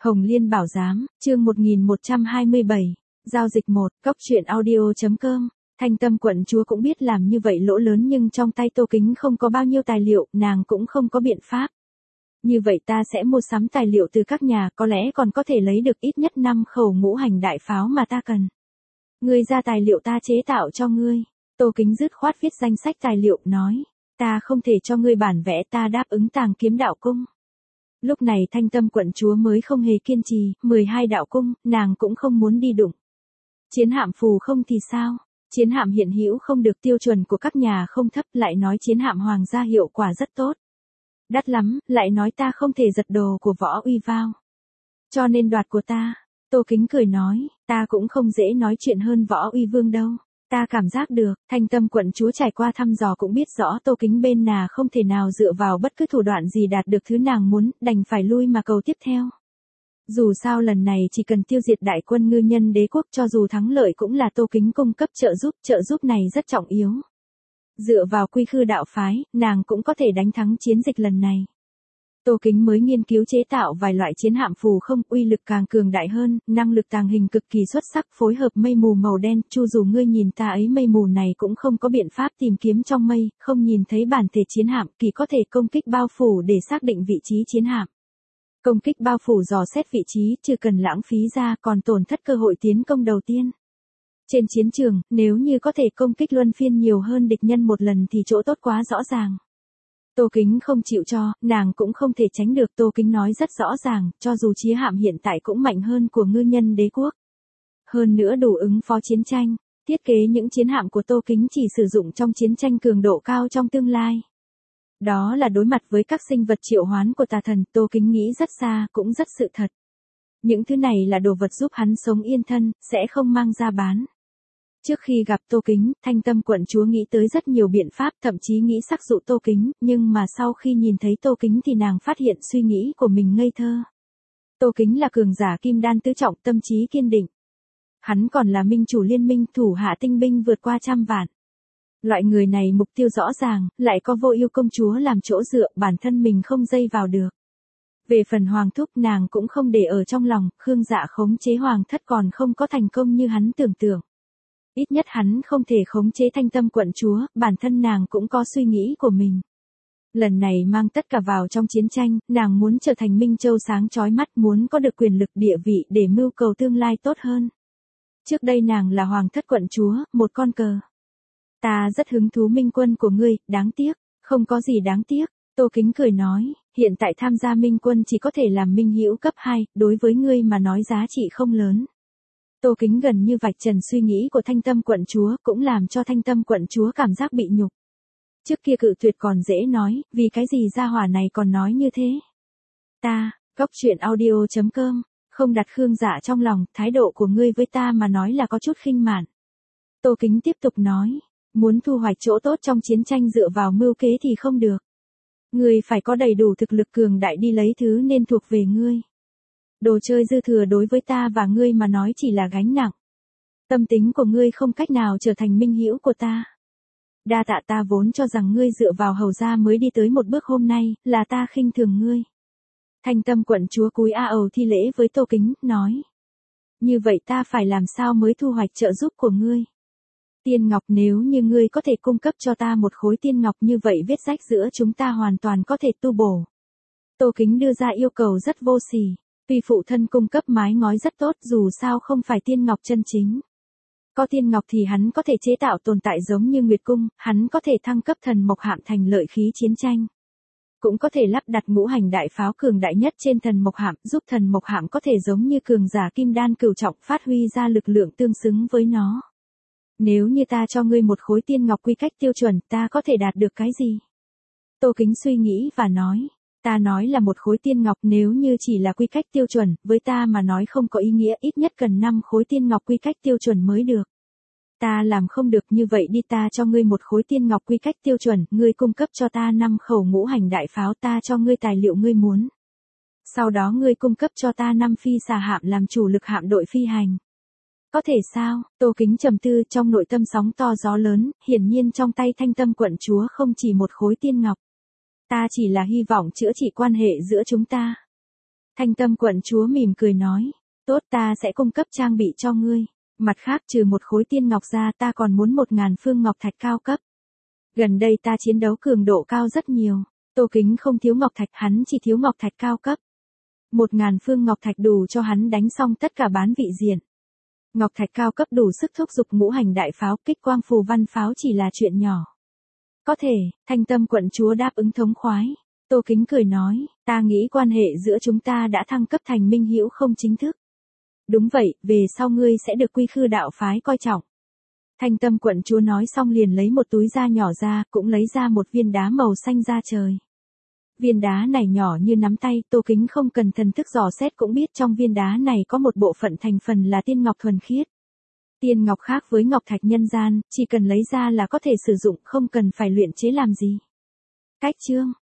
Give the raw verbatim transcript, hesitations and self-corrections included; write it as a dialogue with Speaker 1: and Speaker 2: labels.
Speaker 1: Hồng Liên Bảo Giám, chương một nghìn một trăm hai mươi bảy, giao dịch một, cốc truyện audio chấm com. Thanh Tâm quận chúa cũng biết làm như vậy lỗ lớn nhưng trong tay Tô Kính không có bao nhiêu tài liệu, nàng cũng không có biện pháp. Như vậy ta sẽ mua sắm tài liệu từ các nhà, có lẽ còn có thể lấy được ít nhất năm khẩu ngũ hành đại pháo mà ta cần. Ngươi ra tài liệu ta chế tạo cho ngươi. Tô Kính dứt khoát viết danh sách tài liệu, nói, ta không thể cho ngươi bản vẽ, ta đáp ứng Tàng Kiếm đạo cung. Lúc này Thanh Tâm quận chúa mới không hề kiên trì, mười hai đạo cung, nàng cũng không muốn đi đụng. Chiến hạm phù không thì sao? Chiến hạm hiện hữu không được tiêu chuẩn của các nhà không thấp, lại nói chiến hạm hoàng gia hiệu quả rất tốt. Đắt lắm, lại nói ta không thể giật đồ của Võ Uy vào. Cho nên đoạt của ta. Tô Kính cười nói, ta cũng không dễ nói chuyện hơn Võ Uy Vương đâu. Ta cảm giác được, Thanh Tâm quận chúa trải qua thăm dò cũng biết rõ Tô Kính bên nàng không thể nào dựa vào bất cứ thủ đoạn gì đạt được thứ nàng muốn, đành phải lui mà cầu tiếp theo. Dù sao lần này chỉ cần tiêu diệt đại quân ngư nhân đế quốc, cho dù thắng lợi cũng là Tô Kính cung cấp trợ giúp, trợ giúp này rất trọng yếu. Dựa vào quy khư đạo phái, nàng cũng có thể đánh thắng chiến dịch lần này. Tô Kính mới nghiên cứu chế tạo vài loại chiến hạm phù không, uy lực càng cường đại hơn, năng lực tàng hình cực kỳ xuất sắc, phối hợp mây mù màu đen, chu dù ngươi nhìn ta ấy mây mù này cũng không có biện pháp tìm kiếm trong mây, không nhìn thấy bản thể chiến hạm, kỳ có thể công kích bao phủ để xác định vị trí chiến hạm. Công kích bao phủ dò xét vị trí, chưa cần lãng phí ra, còn tổn thất cơ hội tiến công đầu tiên. Trên chiến trường, nếu như có thể công kích luân phiên nhiều hơn địch nhân một lần thì chỗ tốt quá rõ ràng. Tô Kính không chịu cho, nàng cũng không thể tránh được. Tô Kính nói rất rõ ràng, cho dù chiến hạm hiện tại cũng mạnh hơn của ngư nhân đế quốc. Hơn nữa đủ ứng phó chiến tranh, thiết kế những chiến hạm của Tô Kính chỉ sử dụng trong chiến tranh cường độ cao trong tương lai. Đó là đối mặt với các sinh vật triệu hoán của tà thần, Tô Kính nghĩ rất xa, cũng rất sự thật. Những thứ này là đồ vật giúp hắn sống yên thân, sẽ không mang ra bán. Trước khi gặp Tô Kính, Thanh Tâm quận chúa nghĩ tới rất nhiều biện pháp, thậm chí nghĩ sắc dụ Tô Kính, nhưng mà sau khi nhìn thấy Tô Kính thì nàng phát hiện suy nghĩ của mình ngây thơ. Tô Kính là cường giả kim đan tứ trọng, tâm trí kiên định. Hắn còn là minh chủ liên minh, thủ hạ tinh binh vượt qua trăm vạn. Loại người này mục tiêu rõ ràng, lại có Vô Ưu công chúa làm chỗ dựa, bản thân mình không dây vào được. Về phần Hoàng thúc, nàng cũng không để ở trong lòng, Khương Dạ khống chế Hoàng thất còn không có thành công như hắn tưởng tượng. Ít nhất hắn không thể khống chế Thanh Tâm quận chúa, bản thân nàng cũng có suy nghĩ của mình. Lần này mang tất cả vào trong chiến tranh, nàng muốn trở thành Minh Châu sáng chói mắt, muốn có được quyền lực địa vị để mưu cầu tương lai tốt hơn. Trước đây nàng là Hoàng thất quận chúa, một con cờ. Ta rất hứng thú minh quân của ngươi, đáng tiếc, không có gì đáng tiếc. Tô Kính cười nói, hiện tại tham gia minh quân chỉ có thể làm minh hữu cấp hai, đối với ngươi mà nói giá trị không lớn. Tô Kính gần như vạch trần suy nghĩ của Thanh Tâm quận chúa, cũng làm cho Thanh Tâm quận chúa cảm giác bị nhục. Trước kia cự tuyệt còn dễ nói, vì cái gì gia hỏa này còn nói như thế. Ta, cốc truyện audio chấm com, không đặt Khương Dạ trong lòng, thái độ của ngươi với ta mà nói là có chút khinh mạn. Tô Kính tiếp tục nói, muốn thu hoạch chỗ tốt trong chiến tranh dựa vào mưu kế thì không được. Ngươi phải có đầy đủ thực lực cường đại đi lấy thứ nên thuộc về ngươi. Đồ chơi dư thừa đối với ta và ngươi mà nói chỉ là gánh nặng. Tâm tính của ngươi không cách nào trở thành minh hữu của ta. Đa tạ, ta vốn cho rằng ngươi dựa vào hầu gia mới đi tới một bước hôm nay, là ta khinh thường ngươi. Thanh Tâm quận chúa cúi a ầu thi lễ với Tô Kính, nói. Như vậy ta phải làm sao mới thu hoạch trợ giúp của ngươi? Tiên ngọc, nếu như ngươi có thể cung cấp cho ta một khối tiên ngọc, như vậy vết rách giữa chúng ta hoàn toàn có thể tu bổ. Tô Kính đưa ra yêu cầu rất vô sỉ. Tuy phụ thân cung cấp mái ngói rất tốt, dù sao không phải tiên ngọc chân chính. Có tiên ngọc thì hắn có thể chế tạo tồn tại giống như Nguyệt Cung, hắn có thể thăng cấp thần mộc hạm thành lợi khí chiến tranh. Cũng có thể lắp đặt ngũ hành đại pháo cường đại nhất trên thần mộc hạm, giúp thần mộc hạm có thể giống như cường giả kim đan cửu trọng, phát huy ra lực lượng tương xứng với nó. Nếu như ta cho ngươi một khối tiên ngọc quy cách tiêu chuẩn, ta có thể đạt được cái gì? Tô Kính suy nghĩ và nói. Ta nói là một khối tiên ngọc, nếu như chỉ là quy cách tiêu chuẩn, với ta mà nói không có ý nghĩa, ít nhất cần năm khối tiên ngọc quy cách tiêu chuẩn mới được. Ta làm không được, như vậy đi, ta cho ngươi một khối tiên ngọc quy cách tiêu chuẩn, ngươi cung cấp cho ta năm khẩu ngũ hành đại pháo, ta cho ngươi tài liệu ngươi muốn. Sau đó ngươi cung cấp cho ta năm phi xà hạm làm chủ lực hạm đội phi hành. Có thể sao? Tô Kính trầm tư, trong nội tâm sóng to gió lớn, hiển nhiên trong tay Thanh Tâm quận chúa không chỉ một khối tiên ngọc. Ta chỉ là hy vọng chữa trị quan hệ giữa chúng ta. Thanh Tâm quận chúa mỉm cười nói, tốt ta sẽ cung cấp trang bị cho ngươi. Mặt khác trừ một khối tiên ngọc ra ta còn muốn một ngàn phương ngọc thạch cao cấp. Gần đây ta chiến đấu cường độ cao rất nhiều. Tô Kính không thiếu ngọc thạch, hắn chỉ thiếu ngọc thạch cao cấp. Một ngàn phương ngọc thạch đủ cho hắn đánh xong tất cả bán vị diện. Ngọc thạch cao cấp đủ sức thúc giục ngũ hành đại pháo, kích quang phù văn pháo chỉ là chuyện nhỏ. Có thể, Thanh Tâm quận chúa đáp ứng thống khoái. Tô Kính cười nói, ta nghĩ quan hệ giữa chúng ta đã thăng cấp thành minh hữu không chính thức. Đúng vậy, về sau ngươi sẽ được quy khư đạo phái coi trọng. Thanh Tâm quận chúa nói xong liền lấy một túi da nhỏ ra, cũng lấy ra một viên đá màu xanh da trời. Viên đá này nhỏ như nắm tay, Tô Kính không cần thần thức dò xét cũng biết trong viên đá này có một bộ phận thành phần là tiên ngọc thuần khiết. Tiên ngọc khác với ngọc thạch nhân gian, chỉ cần lấy ra là có thể sử dụng, không cần phải luyện chế làm gì. Cách chương